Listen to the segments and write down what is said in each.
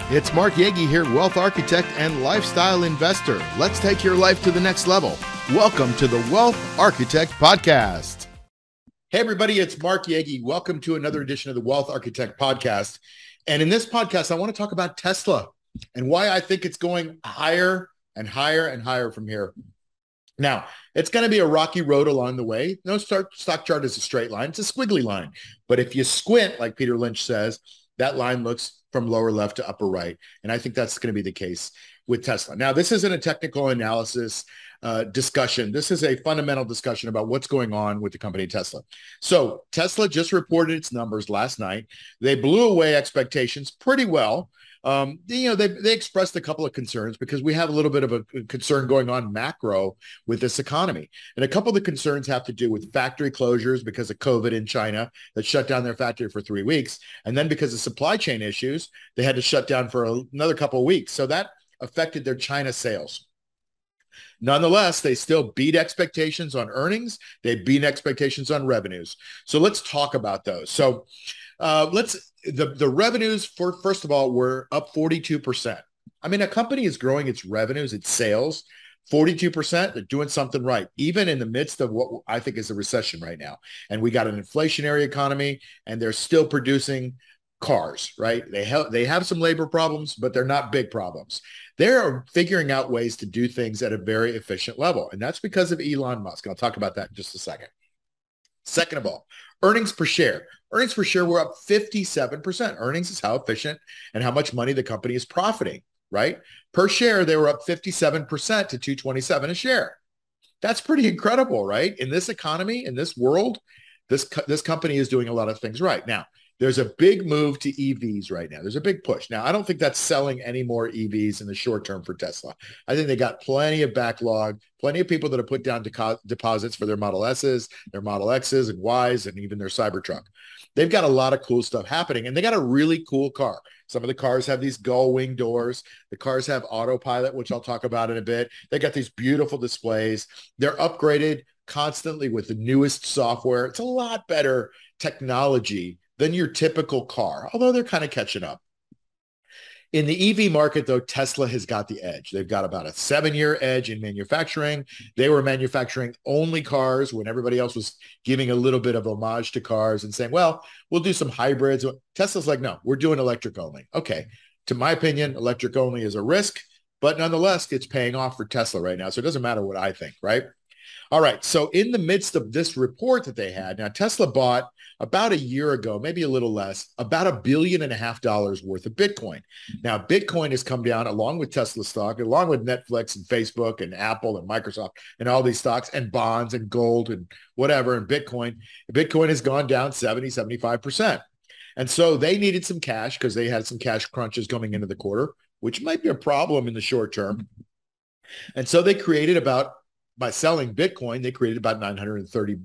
It's Mark Yagi here, wealth architect and lifestyle investor. Let's take your life to the next level. Welcome to the Wealth Architect Podcast. Hey, everybody, it's Mark Yagi. Welcome to another edition of the Wealth Architect Podcast. And in this podcast, I want to talk about Tesla and why I think it's going higher and higher and higher from here. Now, it's going to be a rocky road along the way. No stock chart is a straight line. It's a squiggly line. But if you squint, like Peter Lynch says, that line looks from lower left to upper right. And I think that's going to be the case with Tesla. Now, this isn't a technical analysis discussion. This is a fundamental discussion about what's going on with the company Tesla. So Tesla just reported its numbers last night. They blew away expectations pretty well. They expressed a couple of concerns because we have a little bit of a concern going on macro with this economy. And a couple of the concerns have to do with factory closures because of COVID in China that shut down their factory for 3 weeks. And then because of supply chain issues, they had to shut down for another couple of weeks. So that affected their China sales. Nonetheless, they still beat expectations on earnings. They beat expectations on revenues. So let's talk about those. So the revenues first of all were up 42%. I mean, a company is growing its revenues, its sales, 42%. They're doing something right, even in the midst of what I think is a recession right now. And we got an inflationary economy, and they're still producing cars, right? They have some labor problems, but they're not big problems. They're figuring out ways to do things at a very efficient level. And that's because of Elon Musk. I'll talk about that in just a second. Second of all, earnings per share. Earnings per share were up 57%. Earnings is how efficient and how much money the company is profiting, right? Per share, they were up 57% to $227 a share. That's pretty incredible, right? In this economy, in this world, this company is doing a lot of things right. Now, there's a big move to EVs right now. There's a big push. Now, I don't think that's selling any more EVs in the short term for Tesla. I think they got plenty of backlog, plenty of people that have put down deposits for their Model S's, their Model X's and Y's, and even their Cybertruck. They've got a lot of cool stuff happening, and they got a really cool car. Some of the cars have these gull wing doors. The cars have autopilot, which I'll talk about in a bit. They got these beautiful displays. They're upgraded constantly with the newest software. It's a lot better technology than your typical car, although they're kind of catching up. In the EV market, though, Tesla has got the edge. They've got about a 7-year edge in manufacturing. They were manufacturing only cars when everybody else was giving a little bit of homage to cars and saying, well, we'll do some hybrids. Tesla's like, no, we're doing electric only. Okay. To my opinion, electric only is a risk, but nonetheless, it's paying off for Tesla right now. So it doesn't matter what I think, right? All right. So in the midst of this report that they had, now Tesla bought about a year ago, maybe a little less, about $1.5 billion worth of Bitcoin. Now, Bitcoin has come down along with Tesla stock, along with Netflix and Facebook and Apple and Microsoft and all these stocks and bonds and gold and whatever. And Bitcoin has gone down 75%. And so they needed some cash because they had some cash crunches coming into the quarter, which might be a problem in the short term. And so they created by selling Bitcoin, they created about $930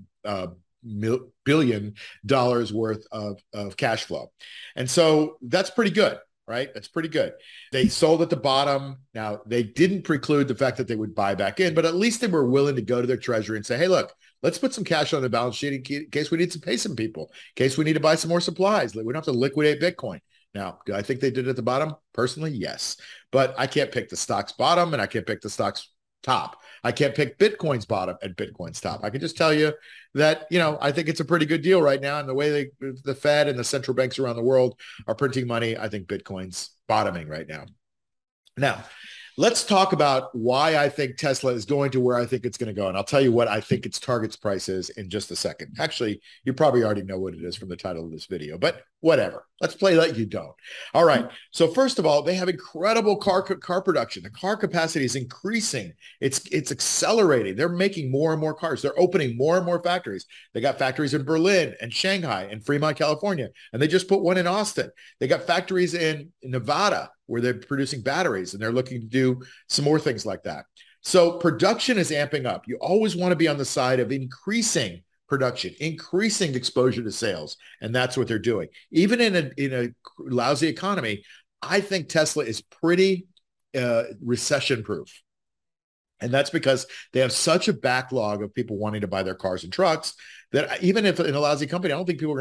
billion worth of cash flow. And so that's pretty good, right? That's pretty good. They sold at the bottom. Now, they didn't preclude the fact that they would buy back in, but at least they were willing to go to their treasury and say, hey, look, let's put some cash on the balance sheet in case we need to pay some people, in case we need to buy some more supplies. We don't have to liquidate Bitcoin. Now, do I think they did it at the bottom? Personally, yes. But I can't pick the stock's bottom and I can't pick the stock's top. I can't pick Bitcoin's bottom and Bitcoin's top. I can just tell you that, I think it's a pretty good deal right now. And the way the Fed and the central banks around the world are printing money, I think Bitcoin's bottoming right now. Now, let's talk about why I think Tesla is going to where I think it's going to go. And I'll tell you what I think its target price is in just a second. Actually, you probably already know what it is from the title of this video, but whatever. Let's play like you don't. All right. So first of all, they have incredible car production. The car capacity is increasing. It's accelerating. They're making more and more cars. They're opening more and more factories. They got factories in Berlin and Shanghai and Fremont, California. And they just put one in Austin. They got factories in Nevada where they're producing batteries, and they're looking to do some more things like that. So production is amping up. You always want to be on the side of increasing production, increasing exposure to sales. And that's what they're doing. Even in a lousy economy, I think Tesla is pretty recession proof. And that's because they have such a backlog of people wanting to buy their cars and trucks that even if in a lousy company, I don't think people are going to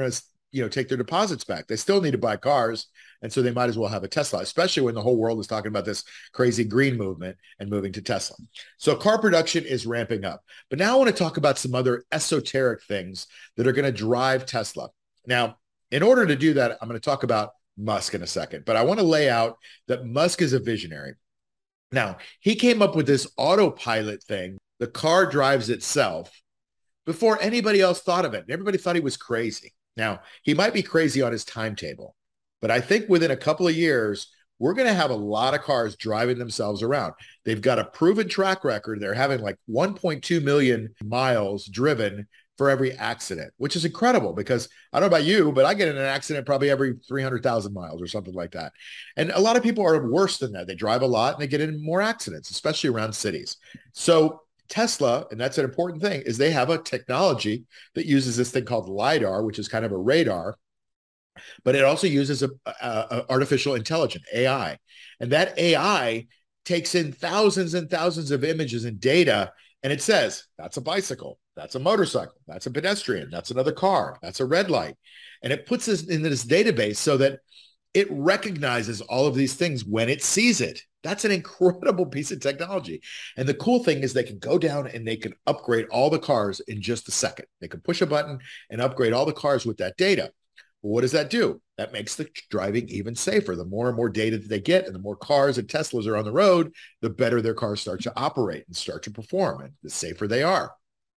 take their deposits back. They still need to buy cars. And so they might as well have a Tesla, especially when the whole world is talking about this crazy green movement and moving to Tesla. So car production is ramping up. But now I want to talk about some other esoteric things that are going to drive Tesla. Now, in order to do that, I'm going to talk about Musk in a second, but I want to lay out that Musk is a visionary. Now, he came up with this autopilot thing. The car drives itself before anybody else thought of it. Everybody thought he was crazy. Now, he might be crazy on his timetable, but I think within a couple of years, we're going to have a lot of cars driving themselves around. They've got a proven track record. They're having like 1.2 million miles driven for every accident, which is incredible because I don't know about you, but I get in an accident probably every 300,000 miles or something like that. And a lot of people are worse than that. They drive a lot and they get in more accidents, especially around cities. So Tesla, and that's an important thing, is they have a technology that uses this thing called LiDAR, which is kind of a radar, but it also uses a artificial intelligence, AI. And that AI takes in thousands and thousands of images and data, and it says, that's a bicycle, that's a motorcycle, that's a pedestrian, that's another car, that's a red light. And it puts this in this database so that it recognizes all of these things when it sees it. That's an incredible piece of technology. And the cool thing is they can go down and they can upgrade all the cars in just a second. They can push a button and upgrade all the cars with that data. Well, what does that do? That makes the driving even safer. The more and more data that they get and the more cars and Teslas are on the road, the better their cars start to operate and start to perform, and the safer they are.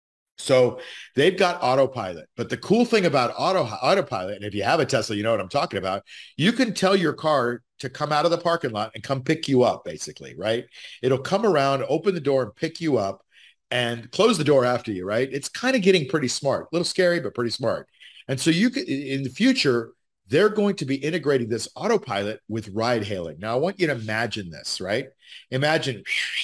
So they've got autopilot. But the cool thing about autopilot, and if you have a Tesla, you know what I'm talking about, you can tell your car to come out of the parking lot and come pick you up, basically, right? It'll come around, open the door and pick you up and close the door after you, right? It's kind of getting pretty smart, a little scary, but pretty smart. And so you could, in the future, they're going to be integrating this autopilot with ride hailing. Now, I want you to imagine this, right? Imagine,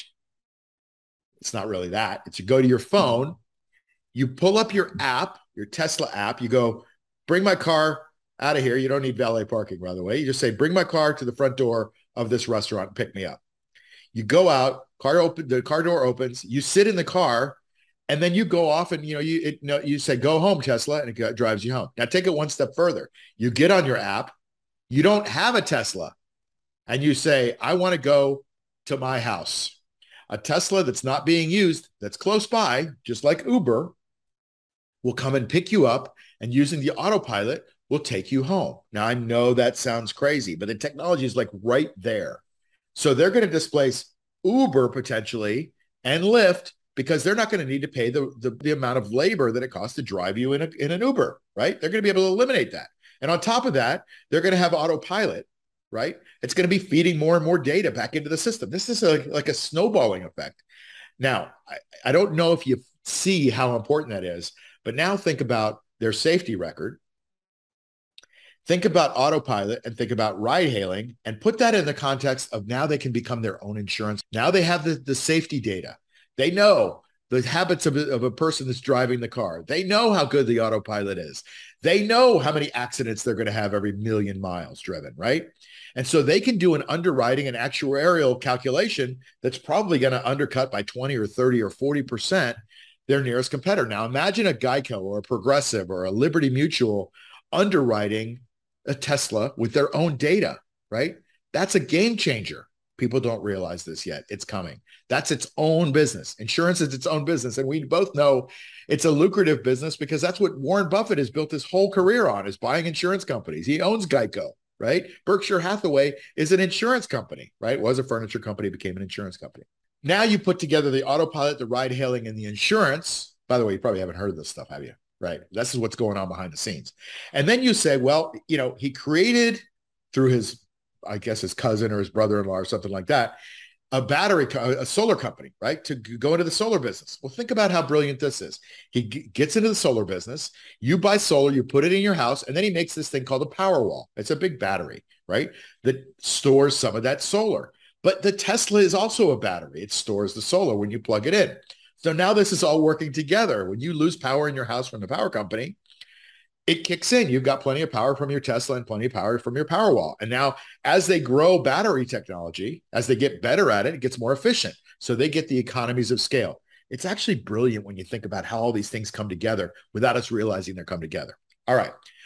it's not really that. It's you go to your phone, you pull up your app, your Tesla app, you go, bring my car out of here. You don't need valet parking, by the way. You just say, bring my car to the front door of this restaurant and pick me up. You go out, the car door opens, you sit in the car, and then you go off and, you say, go home, Tesla, and it drives you home. Now take it one step further. You get on your app, you don't have a Tesla, and you say, I want to go to my house. A Tesla that's not being used, that's close by, just like Uber, will come and pick you up, and using the autopilot will take you home. Now, I know that sounds crazy, but the technology is like right there. So they're going to displace Uber potentially and Lyft, because they're not going to need to pay the amount of labor that it costs to drive you in an Uber, right? They're going to be able to eliminate that. And on top of that, they're going to have autopilot, right? It's going to be feeding more and more data back into the system. This is like a snowballing effect. Now, I don't know if you see how important that is, but now think about their safety record. Think about autopilot and think about ride hailing and put that in the context of now they can become their own insurance. Now they have the safety data. They know the habits of a person that's driving the car. They know how good the autopilot is. They know how many accidents they're going to have every million miles driven, right? And so they can do an underwriting and actuarial calculation that's probably going to undercut by 20 or 30 or 40% their nearest competitor. Now imagine a Geico or a Progressive or a Liberty Mutual underwriting a Tesla with their own data, right? That's a game changer. People don't realize this yet. It's coming. That's its own business. Insurance is its own business. And we both know it's a lucrative business because that's what Warren Buffett has built his whole career on, is buying insurance companies. He owns Geico, right? Berkshire Hathaway is an insurance company, right? Was a furniture company, became an insurance company. Now you put together the autopilot, the ride hailing, and the insurance. By the way, you probably haven't heard of this stuff, have you? Right? This is what's going on behind the scenes. And then you say, well, he created through his cousin or his brother-in-law or something like that, a solar company, right? To go into the solar business. Well, think about how brilliant this is. He gets into the solar business. You buy solar, you put it in your house, and then he makes this thing called a Powerwall. It's a big battery, right? That stores some of that solar. But the Tesla is also a battery. It stores the solar when you plug it in. So now this is all working together. When you lose power in your house from the power company, it kicks in. You've got plenty of power from your Tesla and plenty of power from your Powerwall. And now as they grow battery technology, as they get better at it, it gets more efficient. So they get the economies of scale. It's actually brilliant when you think about how all these things come together without us realizing they're come together. All right.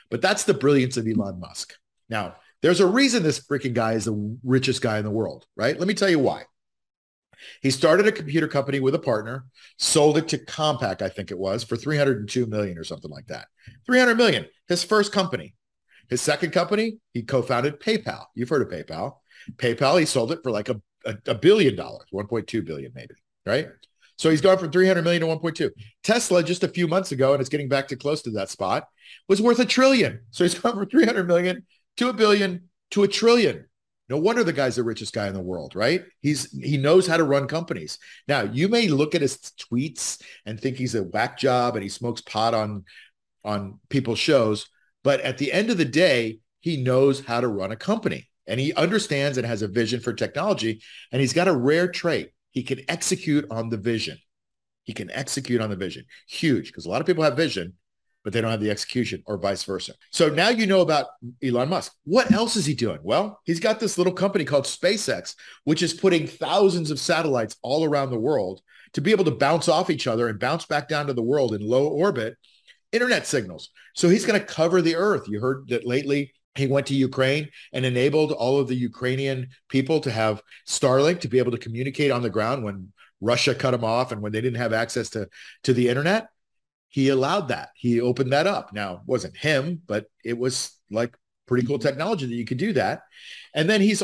But that's the brilliance of Elon Musk. Now, there's a reason this freaking guy is the richest guy in the world, right? Let me tell you why. He started a computer company with a partner, sold it to Compaq, I think it was, for 302 million or something like that. 300 million, his first company. His second company, he co-founded PayPal. You've heard of PayPal. PayPal, he sold it for like a billion dollars, 1.2 billion maybe, right? So he's gone from 300 million to 1.2. Tesla just a few months ago, and it's getting back to close to that spot, was worth $1 trillion. So he's gone from 300 million to a billion to $1 trillion. No wonder the guy's the richest guy in the world, right? He knows how to run companies. Now, you may look at his tweets and think he's a whack job and he smokes pot on people's shows, but at the end of the day, he knows how to run a company and he understands and has a vision for technology, and he's got a rare trait. He can execute on the vision. He can execute on the vision. Huge, because a lot of people have vision, but they don't have the execution, or vice versa. So now you know about Elon Musk. What else is he doing? Well, he's got this little company called SpaceX, which is putting thousands of satellites all around the world to be able to bounce off each other and bounce back down to the world in low orbit internet signals. So he's going to cover the earth. You heard that lately he went to Ukraine and enabled all of the Ukrainian people to have Starlink to be able to communicate on the ground when Russia cut them off and when they didn't have access to the internet. He allowed that. He opened that up. Now, it wasn't him, but it was like pretty cool technology that you could do that. And then he's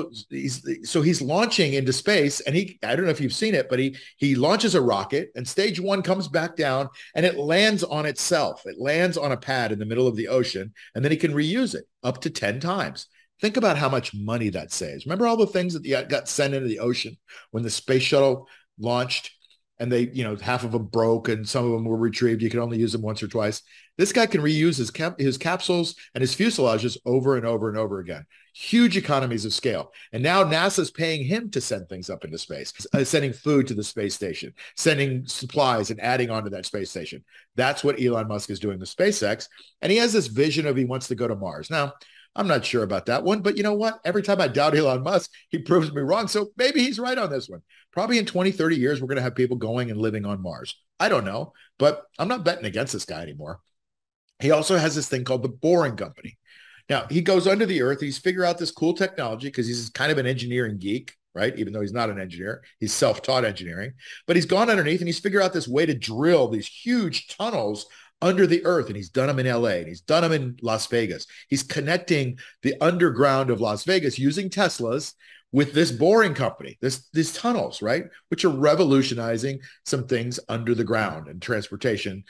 launching into space, and I don't know if you've seen it, but he launches a rocket, and stage one comes back down and it lands on itself. It lands on a pad in the middle of the ocean, and then he can reuse it up to 10 times. Think about how much money that saves. Remember all the things that got sent into the ocean when the space shuttle launched? And they, half of them broke and some of them were retrieved. You can only use them once or twice. This guy can reuse his capsules and his fuselages over and over and over again. Huge economies of scale. And now NASA's paying him to send things up into space, sending food to the space station, sending supplies and adding onto that space station. That's what Elon Musk is doing with SpaceX. And he has this vision of he wants to go to Mars. Now, I'm not sure about that one, but you know what? Every time I doubt Elon Musk, he proves me wrong. So maybe he's right on this one. Probably in 20, 30 years, we're going to have people going and living on Mars. I don't know, but I'm not betting against this guy anymore. He also has this thing called the Boring Company. Now, he goes under the earth. He's figured out this cool technology because he's kind of an engineering geek, right? Even though he's not an engineer, he's self-taught engineering. But he's gone underneath and he's figured out this way to drill these huge tunnels under the earth, and he's done them in LA, and he's done them in Las Vegas. He's connecting the underground of Las Vegas using Teslas with this Boring Company, these tunnels, right, which are revolutionizing some things under the ground and transportation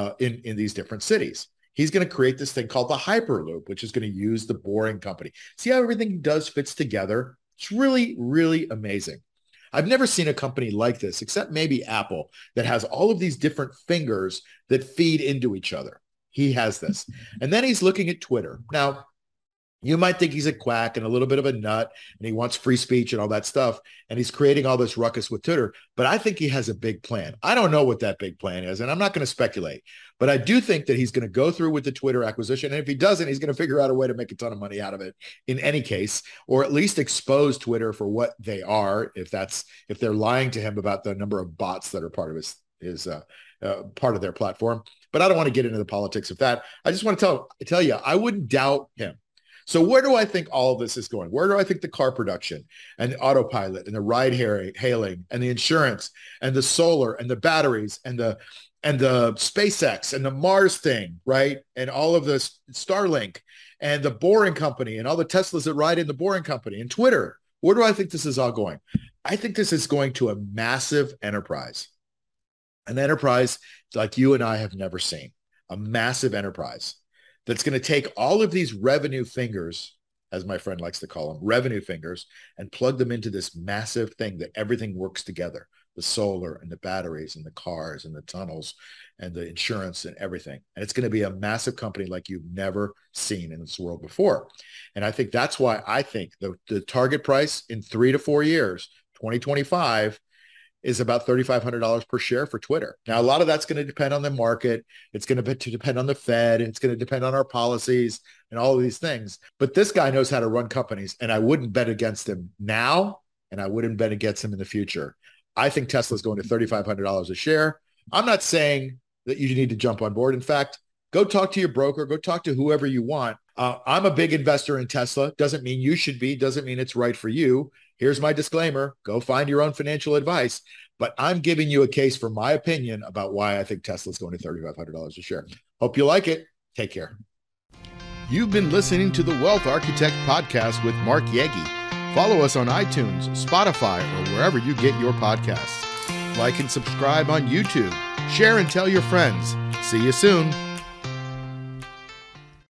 in these different cities. He's going to create this thing called the Hyperloop, which is going to use the Boring Company. See how everything he does fits together? It's really, really amazing. I've never seen a company like this, except maybe Apple, that has all of these different fingers that feed into each other. He has this. And then he's looking at Twitter. Now, you might think he's a quack and a little bit of a nut, and he wants free speech and all that stuff, and he's creating all this ruckus with Twitter, but I think he has a big plan. I don't know what that big plan is, and I'm not going to speculate, but I do think that he's going to go through with the Twitter acquisition, and if he doesn't, he's going to figure out a way to make a ton of money out of it in any case, or at least expose Twitter for what they are, if they're lying to him about the number of bots that are part of his part of their platform. But I don't want to get into the politics of that. I just want to tell you, I wouldn't doubt him. So where do I think all of this is going? Where do I think the car production and the autopilot and the ride hailing and the insurance and the solar and the batteries and the SpaceX and the Mars thing, right? And all of this Starlink and the Boring Company and all the Teslas that ride in the Boring Company and Twitter. Where do I think this is all going? I think this is going to a massive enterprise, an enterprise like you and I have never seen, a massive enterprise that's going to take all of these revenue fingers, as my friend likes to call them, revenue fingers, and plug them into this massive thing that everything works together, the solar and the batteries and the cars and the tunnels and the insurance and everything. And it's going to be a massive company like you've never seen in this world before. And I think that's why I think the target price in 3 to 4 years, 2025, is about $3,500 per share for Twitter. Now, a lot of that's going to depend on the market. It's going to depend on the Fed. It's going to depend on our policies and all of these things. But this guy knows how to run companies, and I wouldn't bet against him now, and I wouldn't bet against him in the future. I think Tesla's going to $3,500 a share. I'm not saying that you need to jump on board. In fact, Go talk to your broker. Go talk to whoever you want. I'm a big investor in Tesla. Doesn't mean you should be. Doesn't mean it's right for you. Here's my disclaimer. Go find your own financial advice. But I'm giving you a case for my opinion about why I think Tesla's going to $3,500 a share. Hope you like it. Take care. You've been listening to the Wealth Architect podcast with Mark Yegi. Follow us on iTunes, Spotify, or wherever you get your podcasts. Like and subscribe on YouTube. Share and tell your friends. See you soon.